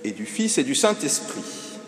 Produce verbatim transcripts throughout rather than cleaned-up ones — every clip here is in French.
et du Fils et du Saint-Esprit.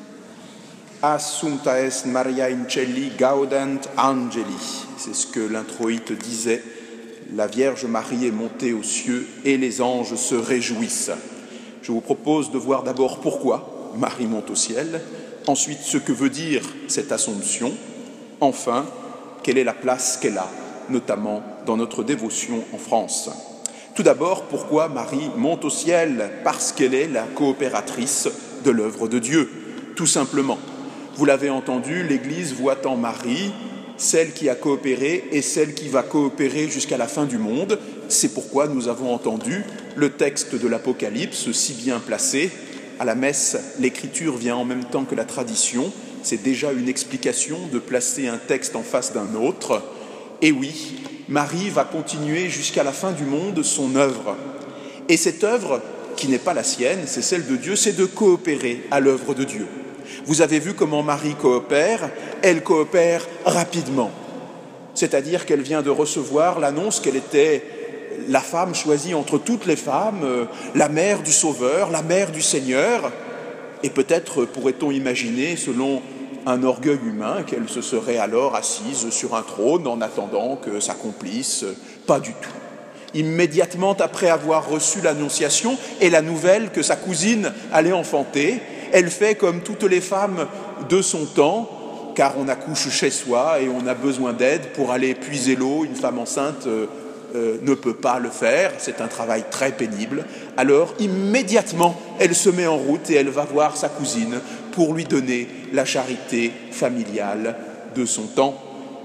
Assumpta est Maria in Celi gaudent angeli. C'est ce que l'introïte disait. La Vierge Marie est montée aux cieux et les anges se réjouissent. Je vous propose de voir d'abord pourquoi Marie monte au ciel, ensuite ce que veut dire cette Assomption, enfin, quelle est la place qu'elle a, notamment dans notre dévotion en France. Tout d'abord, pourquoi Marie monte au ciel? Parce qu'elle est la coopératrice de l'œuvre de Dieu, tout simplement. Vous l'avez entendu, l'Église voit en Marie celle qui a coopéré et celle qui va coopérer jusqu'à la fin du monde. C'est pourquoi nous avons entendu le texte de l'Apocalypse si bien placé. À la messe, l'écriture vient en même temps que la tradition. C'est déjà une explication de placer un texte en face d'un autre. Et oui, Marie va continuer jusqu'à la fin du monde son œuvre. Et cette œuvre, qui n'est pas la sienne, c'est celle de Dieu, c'est de coopérer à l'œuvre de Dieu. Vous avez vu comment Marie coopère, elle coopère rapidement. C'est-à-dire qu'elle vient de recevoir l'annonce qu'elle était la femme choisie entre toutes les femmes, la mère du Sauveur, la mère du Seigneur. Et peut-être pourrait-on imaginer, selon un orgueil humain, qu'elle se serait alors assise sur un trône en attendant que s'accomplisse. Pas du tout. Immédiatement après avoir reçu l'annonciation et la nouvelle que sa cousine allait enfanter, elle fait comme toutes les femmes de son temps, car on accouche chez soi et on a besoin d'aide pour aller puiser l'eau. Une femme enceinte euh, euh, ne peut pas le faire, c'est un travail très pénible. Alors, immédiatement, elle se met en route et elle va voir sa cousine pour lui donner la charité familiale de son temps.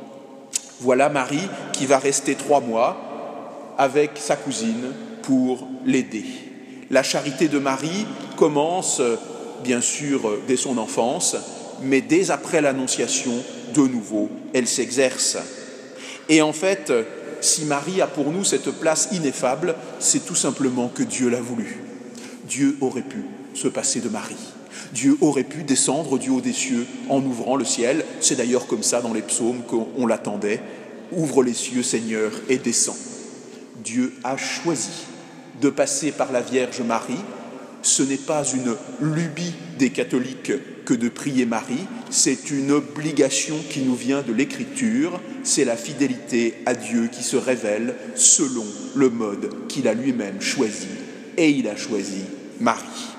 Voilà Marie qui va rester trois mois avec sa cousine pour l'aider. La charité de Marie commence bien sûr dès son enfance, mais dès après l'Annonciation, de nouveau, elle s'exerce. Et en fait, si Marie a pour nous cette place ineffable, c'est tout simplement que Dieu l'a voulu. Dieu aurait pu se passer de Marie. Dieu aurait pu descendre du haut des cieux en ouvrant le ciel. C'est d'ailleurs comme ça dans les psaumes qu'on l'attendait. « Ouvre les cieux, Seigneur, et descends ». Dieu a choisi de passer par la Vierge Marie. Ce n'est pas une lubie des catholiques que de prier Marie, c'est une obligation qui nous vient de l'Écriture, c'est la fidélité à Dieu qui se révèle selon le mode qu'il a lui-même choisi, et il a choisi Marie.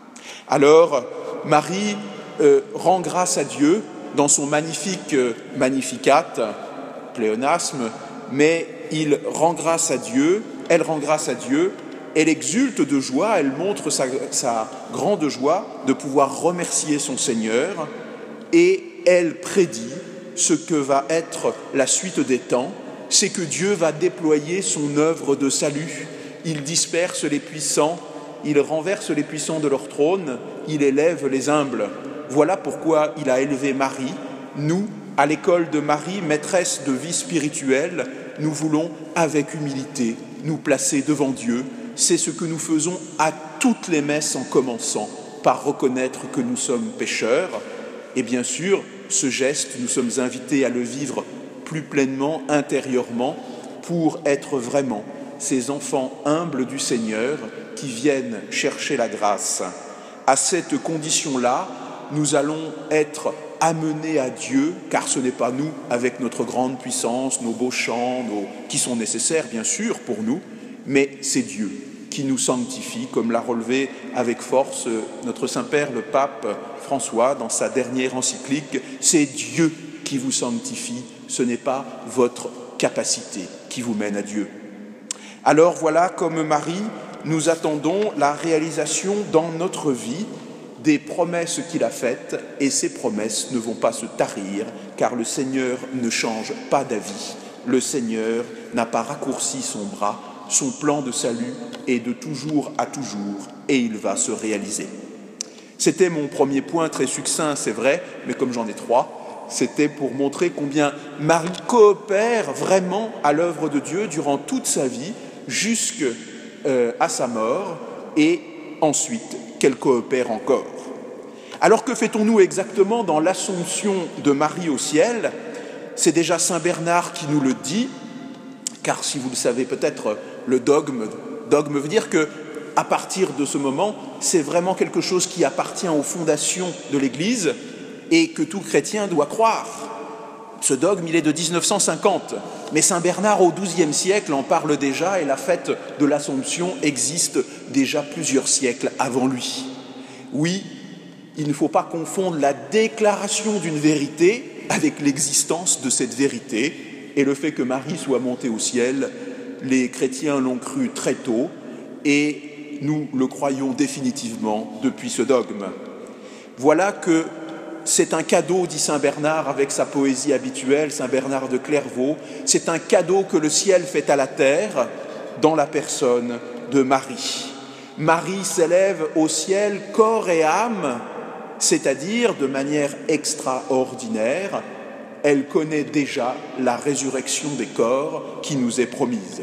Alors, Marie euh, rend grâce à Dieu dans son magnifique euh, Magnificat, pléonasme, mais il rend grâce à Dieu, elle rend grâce à Dieu. Elle exulte de joie, elle montre sa, sa grande joie de pouvoir remercier son Seigneur et elle prédit ce que va être la suite des temps, c'est que Dieu va déployer son œuvre de salut. Il disperse les puissants, il renverse les puissants de leur trône, il élève les humbles. Voilà pourquoi il a élevé Marie. Nous, à l'école de Marie, maîtresse de vie spirituelle, nous voulons, avec humilité, nous placer devant Dieu. C'est ce que nous faisons à toutes les messes en commençant par reconnaître que nous sommes pécheurs. Et bien sûr, ce geste, nous sommes invités à le vivre plus pleinement, intérieurement, pour être vraiment ces enfants humbles du Seigneur qui viennent chercher la grâce. À cette condition-là, nous allons être amenés à Dieu, car ce n'est pas nous, avec notre grande puissance, nos beaux chants, nos... qui sont nécessaires bien sûr pour nous, mais c'est Dieu qui nous sanctifie, comme l'a relevé avec force notre Saint-Père, le pape François, dans sa dernière encyclique. C'est Dieu qui vous sanctifie, ce n'est pas votre capacité qui vous mène à Dieu. Alors voilà, comme Marie, nous attendons la réalisation dans notre vie des promesses qu'il a faites, et ces promesses ne vont pas se tarir, car le Seigneur ne change pas d'avis. Le Seigneur n'a pas raccourci son bras. Son plan de salut est de toujours à toujours et il va se réaliser. C'était mon premier point, très succinct, c'est vrai, mais comme j'en ai trois, c'était pour montrer combien Marie coopère vraiment à l'œuvre de Dieu durant toute sa vie, jusqu'à euh, sa mort, et ensuite qu'elle coopère encore. Alors que fait-on-nous exactement dans l'Assomption de Marie au ciel? C'est déjà saint Bernard qui nous le dit, car si vous le savez peut-être, le dogme, dogme veut dire que à partir de ce moment, c'est vraiment quelque chose qui appartient aux fondations de l'Église et que tout chrétien doit croire. Ce dogme, il est de mille neuf cent cinquante, mais saint Bernard, au douzième siècle, en parle déjà et la fête de l'Assomption existe déjà plusieurs siècles avant lui. Oui, il ne faut pas confondre la déclaration d'une vérité avec l'existence de cette vérité, et le fait que Marie soit montée au ciel, les chrétiens l'ont cru très tôt, et nous le croyons définitivement depuis ce dogme. Voilà que c'est un cadeau, dit saint Bernard avec sa poésie habituelle, saint Bernard de Clairvaux, c'est un cadeau que le ciel fait à la terre dans la personne de Marie. Marie s'élève au ciel corps et âme, c'est-à-dire de manière extraordinaire, elle connaît déjà la résurrection des corps qui nous est promise.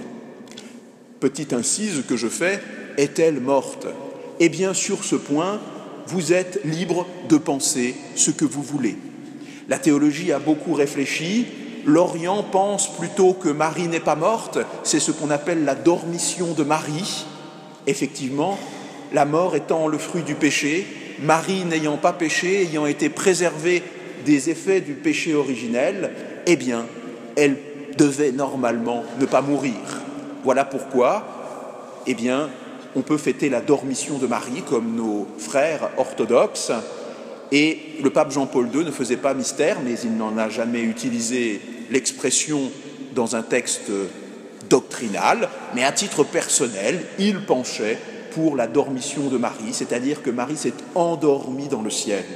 Petite incise que je fais, est-elle morte? Eh bien, sur ce point, vous êtes libre de penser ce que vous voulez. La théologie a beaucoup réfléchi. L'Orient pense plutôt que Marie n'est pas morte, c'est ce qu'on appelle la dormition de Marie. Effectivement, la mort étant le fruit du péché, Marie n'ayant pas péché, ayant été préservée des effets du péché originel, eh bien, elle devait normalement ne pas mourir. Voilà pourquoi, eh bien, on peut fêter la dormition de Marie comme nos frères orthodoxes. Et le pape Jean-Paul deux ne faisait pas mystère, mais il n'en a jamais utilisé l'expression dans un texte doctrinal, mais à titre personnel, il penchait pour la dormition de Marie, c'est-à-dire que Marie s'est endormie dans le ciel.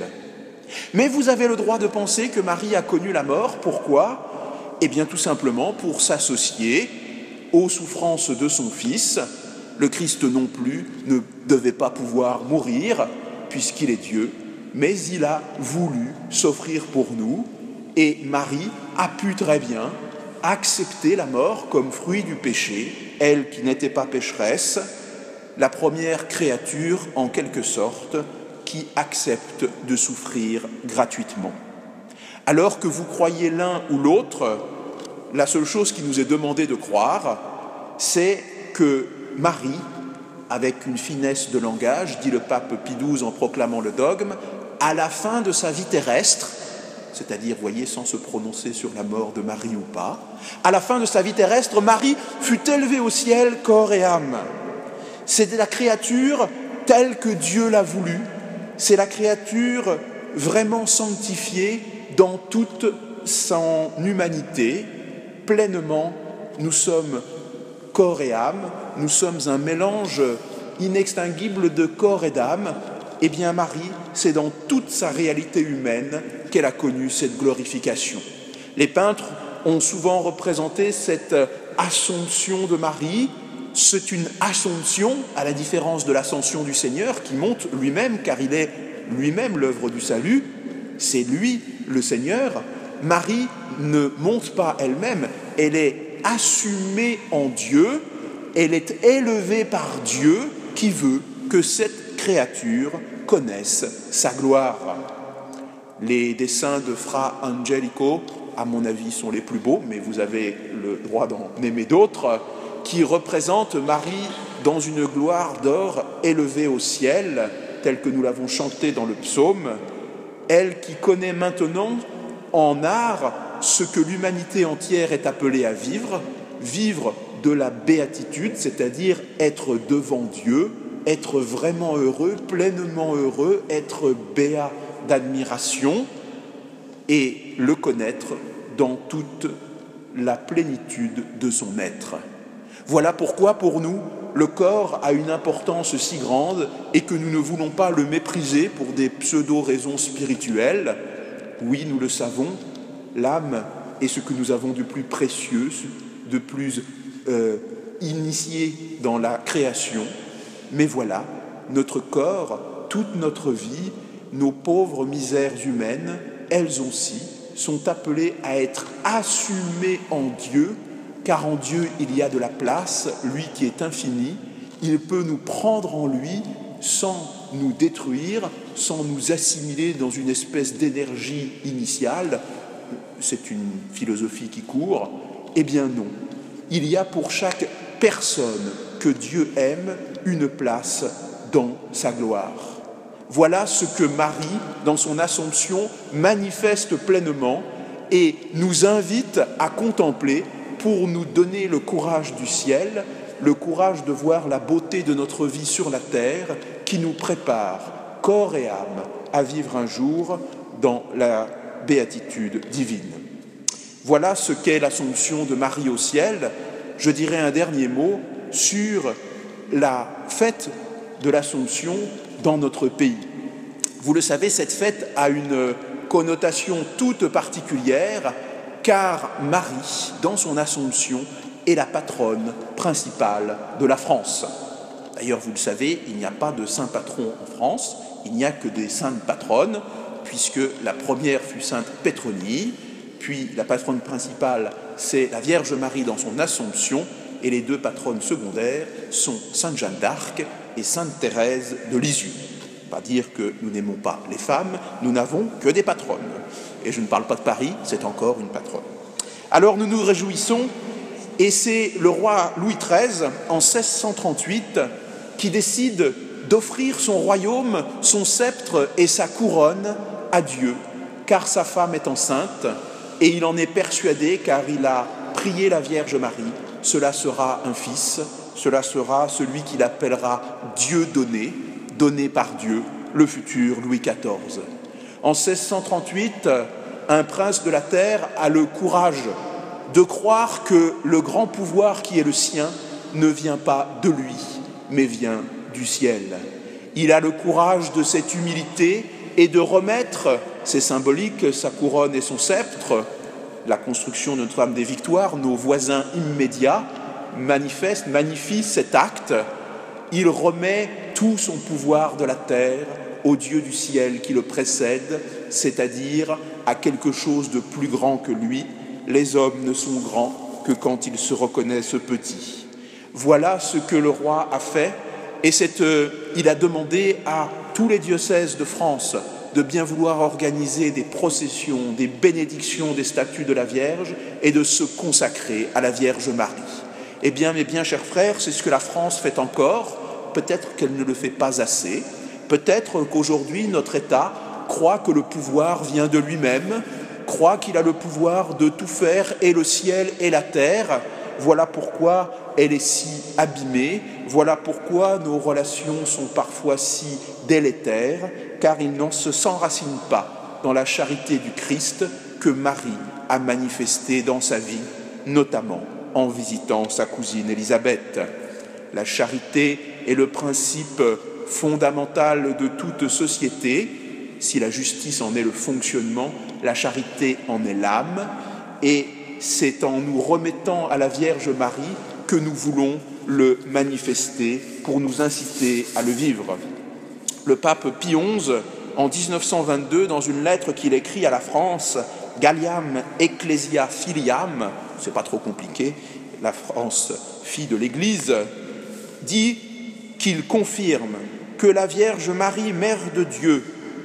Mais vous avez le droit de penser que Marie a connu la mort. Pourquoi? Eh bien, tout simplement pour s'associer aux souffrances de son Fils. Le Christ non plus ne devait pas pouvoir mourir, puisqu'il est Dieu, mais il a voulu s'offrir pour nous, et Marie a pu très bien accepter la mort comme fruit du péché, elle qui n'était pas pécheresse, la première créature en quelque sorte qui accepte de souffrir gratuitement. Alors que vous croyez l'un ou l'autre, la seule chose qui nous est demandée de croire, c'est que Marie, avec une finesse de langage, dit le pape Pie douze en proclamant le dogme, à la fin de sa vie terrestre, c'est-à-dire, voyez, sans se prononcer sur la mort de Marie ou pas, à la fin de sa vie terrestre, Marie fut élevée au ciel, corps et âme. C'est la créature telle que Dieu l'a voulu, c'est la créature vraiment sanctifiée dans toute son humanité, pleinement, nous sommes corps et âme, nous sommes un mélange inextinguible de corps et d'âme. Eh bien, Marie, c'est dans toute sa réalité humaine qu'elle a connu cette glorification. Les peintres ont souvent représenté cette assomption de Marie. C'est une assomption, à la différence de l'ascension du Seigneur, qui monte lui-même, car il est lui-même l'œuvre du salut. C'est lui, le Seigneur. Marie ne monte pas elle-même, elle est assumée en Dieu, elle est élevée par Dieu qui veut que cette créature connaisse sa gloire. Les dessins de Fra Angelico, à mon avis, sont les plus beaux, mais vous avez le droit d'en aimer d'autres, qui représentent Marie dans une gloire d'or élevée au ciel, telle que nous l'avons chantée dans le psaume, elle qui connaît maintenant en art ce que l'humanité entière est appelée à vivre, vivre de la béatitude, c'est-à-dire être devant Dieu, être vraiment heureux, pleinement heureux, être béat d'admiration et le connaître dans toute la plénitude de son être. Voilà pourquoi, pour nous, le corps a une importance si grande et que nous ne voulons pas le mépriser pour des pseudo-raisons spirituelles. Oui, nous le savons, l'âme est ce que nous avons de plus précieux, de plus euh, initié dans la création. Mais voilà, notre corps, toute notre vie, nos pauvres misères humaines, elles aussi, sont appelées à être assumées en Dieu, car en Dieu il y a de la place, lui qui est infini, il peut nous prendre en lui sans nous détruire, sans nous assimiler dans une espèce d'énergie initiale. C'est une philosophie qui court. Eh bien non, il y a pour chaque personne que Dieu aime une place dans sa gloire. Voilà ce que Marie, dans son Assomption, manifeste pleinement et nous invite à contempler pour nous donner le courage du ciel, le courage de voir la beauté de notre vie sur la terre qui nous prépare, corps et âme, à vivre un jour dans la béatitude divine. Voilà ce qu'est l'Assomption de Marie au ciel. Je dirais un dernier mot sur la fête de l'Assomption dans notre pays. Vous le savez, cette fête a une connotation toute particulière, car Marie, dans son Assomption, est la patronne principale de la France. D'ailleurs, vous le savez, il n'y a pas de saint patron en France, il n'y a que des saintes patronnes, puisque la première fut sainte Pétronie, puis la patronne principale, c'est la Vierge Marie dans son Assomption, et les deux patronnes secondaires sont sainte Jeanne d'Arc et sainte Thérèse de Lisieux. Pas dire que nous n'aimons pas les femmes, nous n'avons que des patronnes. Et je ne parle pas de Paris, c'est encore une patronne. Alors nous nous réjouissons, et c'est le roi Louis treize, en seize cent trente-huit, qui décide d'offrir son royaume, son sceptre et sa couronne à Dieu, car sa femme est enceinte, et il en est persuadé, car il a prié la Vierge Marie, cela sera un fils, cela sera celui qu'il appellera Dieu donné, donné par Dieu, le futur Louis quatorze. En seize cent trente-huit, un prince de la terre a le courage de croire que le grand pouvoir qui est le sien ne vient pas de lui, mais vient du ciel. Il a le courage de cette humilité et de remettre, c'est symbolique, sa couronne et son sceptre, la construction de Notre-Dame des Victoires, nos voisins immédiats, manifestent, magnifient cet acte. Il remet tout son pouvoir de la terre au Dieu du ciel qui le précède, c'est-à-dire à quelque chose de plus grand que lui. Les hommes ne sont grands que quand ils se reconnaissent petits. Voilà ce que le roi a fait, et c'est, euh, il a demandé à tous les diocèses de France de bien vouloir organiser des processions, des bénédictions des statues de la Vierge et de se consacrer à la Vierge Marie. Eh bien, mes bien chers frères, c'est ce que la France fait encore. Peut-être qu'elle ne le fait pas assez. Peut-être qu'aujourd'hui, notre État croit que le pouvoir vient de lui-même, croit qu'il a le pouvoir de tout faire, et le ciel et la terre. Voilà pourquoi elle est si abîmée, voilà pourquoi nos relations sont parfois si délétères, car il ne s'enracine pas dans la charité du Christ que Marie a manifestée dans sa vie, notamment en visitant sa cousine Élisabeth. La charité est le principe fondamental de toute société. Si la justice en est le fonctionnement, la charité en est l'âme, et c'est en nous remettant à la Vierge Marie que nous voulons le manifester pour nous inciter à le vivre. Le pape Pie onze, en dix-neuf cent vingt-deux, dans une lettre qu'il écrit à la France, Galliam Ecclesia Filiam, c'est pas trop compliqué, la France, fille de l'Église, dit qu'il confirme que la Vierge Marie, Mère de Dieu,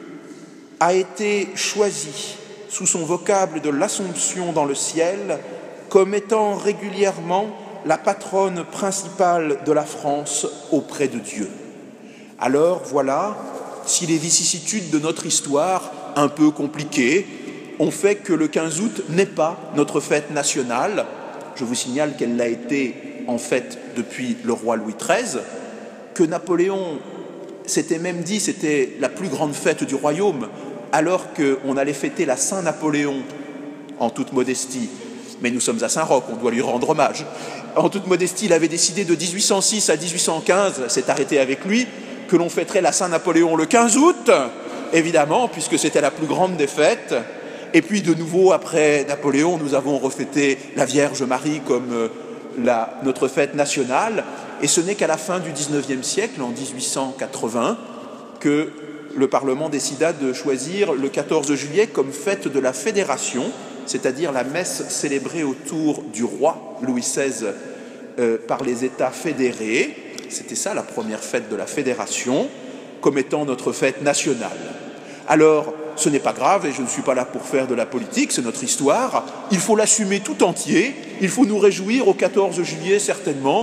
a été choisie sous son vocable de l'Assomption dans le ciel comme étant régulièrement la patronne principale de la France auprès de Dieu. Alors voilà, si les vicissitudes de notre histoire, un peu compliquées, ont fait que le quinze août n'est pas notre fête nationale, je vous signale qu'elle l'a été en fait depuis le roi Louis treize, que Napoléon s'était même dit c'était la plus grande fête du royaume, alors qu'on allait fêter la Saint-Napoléon, en toute modestie, mais nous sommes à Saint-Roch, on doit lui rendre hommage. En toute modestie, il avait décidé de dix-huit cent six à dix-huit cent quinze, c'est arrêté avec lui, que l'on fêterait la Saint-Napoléon le quinze août, évidemment, puisque c'était la plus grande des fêtes. Et puis de nouveau, après Napoléon, nous avons refêté la Vierge Marie comme la, notre fête nationale. Et ce n'est qu'à la fin du dix-neuvième siècle, en dix-huit cent quatre-vingts, que le Parlement décida de choisir le quatorze juillet comme fête de la Fédération, c'est-à-dire la messe célébrée autour du roi Louis seize euh, par les États fédérés. C'était ça la première fête de la Fédération, comme étant notre fête nationale. Alors, ce n'est pas grave, et je ne suis pas là pour faire de la politique, c'est notre histoire. Il faut l'assumer tout entier, il faut nous réjouir au quatorze juillet certainement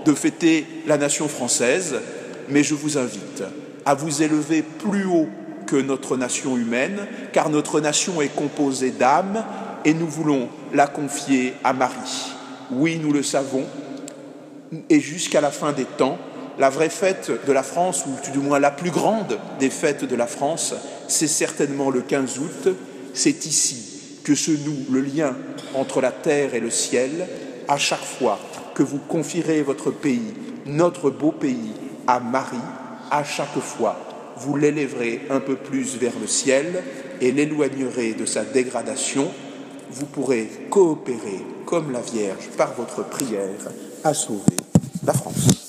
de fêter la nation française, mais je vous invite à vous élever plus haut que notre nation humaine, car notre nation est composée d'âmes et nous voulons la confier à Marie. Oui, nous le savons, et jusqu'à la fin des temps, la vraie fête de la France, ou du moins la plus grande des fêtes de la France, c'est certainement le quinze août. C'est ici que se noue le lien entre la terre et le ciel. À chaque fois que vous confierez votre pays, notre beau pays, à Marie, à chaque fois, vous l'élèverez un peu plus vers le ciel et l'éloignerez de sa dégradation. Vous pourrez coopérer, comme la Vierge, par votre prière, à sauver la France.